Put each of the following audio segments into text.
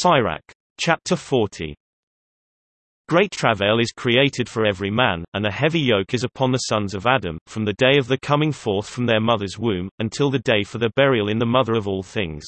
Sirach. Chapter 40. Great travail is created for every man, and a heavy yoke is upon the sons of Adam, from the day of the coming forth from their mother's womb, until the day for their burial in the mother of all things.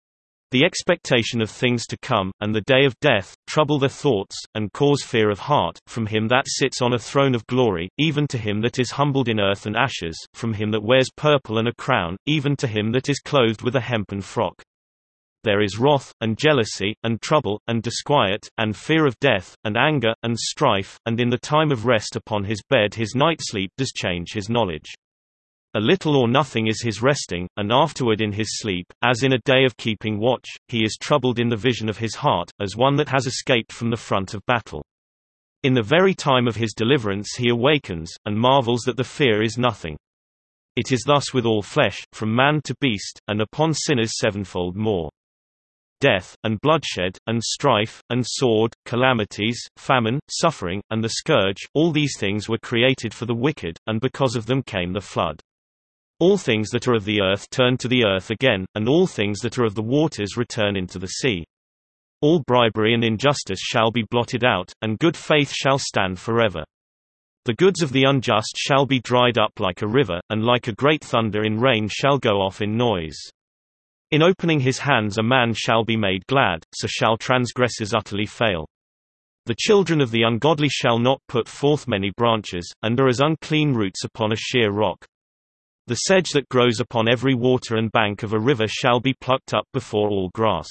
The expectation of things to come, and the day of death, trouble their thoughts, and cause fear of heart, from him that sits on a throne of glory, even to him that is humbled in earth and ashes, from him that wears purple and a crown, even to him that is clothed with a hempen frock. There is wrath, and jealousy, and trouble, and disquiet, and fear of death, and anger, and strife, and in the time of rest upon his bed his night sleep does change his knowledge. A little or nothing is his resting, and afterward in his sleep, as in a day of keeping watch, he is troubled in the vision of his heart, as one that has escaped from the front of battle. In the very time of his deliverance he awakens, and marvels that the fear is nothing. It is thus with all flesh, from man to beast, and upon sinners sevenfold more. Death, and bloodshed, and strife, and sword, calamities, famine, suffering, and the scourge, all these things were created for the wicked, and because of them came the flood. All things that are of the earth turn to the earth again, and all things that are of the waters return into the sea. All bribery and injustice shall be blotted out, and good faith shall stand forever. The goods of the unjust shall be dried up like a river, and like a great thunder in rain shall go off in noise. In opening his hands a man shall be made glad, so shall transgressors utterly fail. The children of the ungodly shall not put forth many branches, and are as unclean roots upon a sheer rock. The sedge that grows upon every water and bank of a river shall be plucked up before all grass.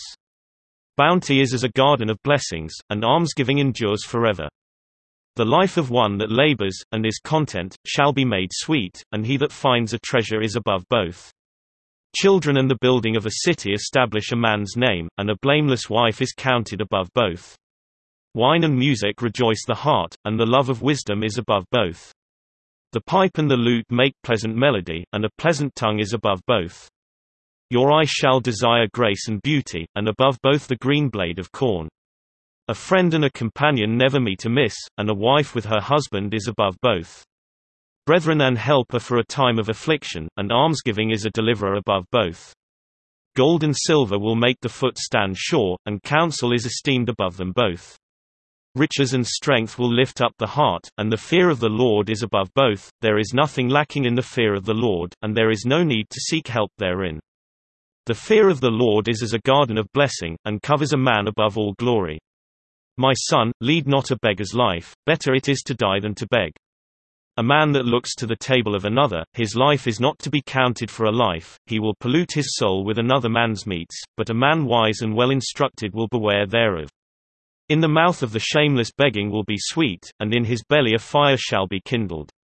Bounty is as a garden of blessings, and almsgiving endures forever. The life of one that labors, and is content, shall be made sweet, and he that finds a treasure is above both. Children and the building of a city establish a man's name, and a blameless wife is counted above both. Wine and music rejoice the heart, and the love of wisdom is above both. The pipe and the lute make pleasant melody, and a pleasant tongue is above both. Your eye shall desire grace and beauty, and above both the green blade of corn. A friend and a companion never meet amiss, and a wife with her husband is above both. Brethren and help are for a time of affliction, and almsgiving is a deliverer above both. Gold and silver will make the foot stand sure, and counsel is esteemed above them both. Riches and strength will lift up the heart, and the fear of the Lord is above both. There is nothing lacking in the fear of the Lord, and there is no need to seek help therein. The fear of the Lord is as a garden of blessing, and covers a man above all glory. My son, lead not a beggar's life, better it is to die than to beg. A man that looks to the table of another, his life is not to be counted for a life, he will pollute his soul with another man's meats, but a man wise and well instructed will beware thereof. In the mouth of the shameless begging will be sweet, and in his belly a fire shall be kindled.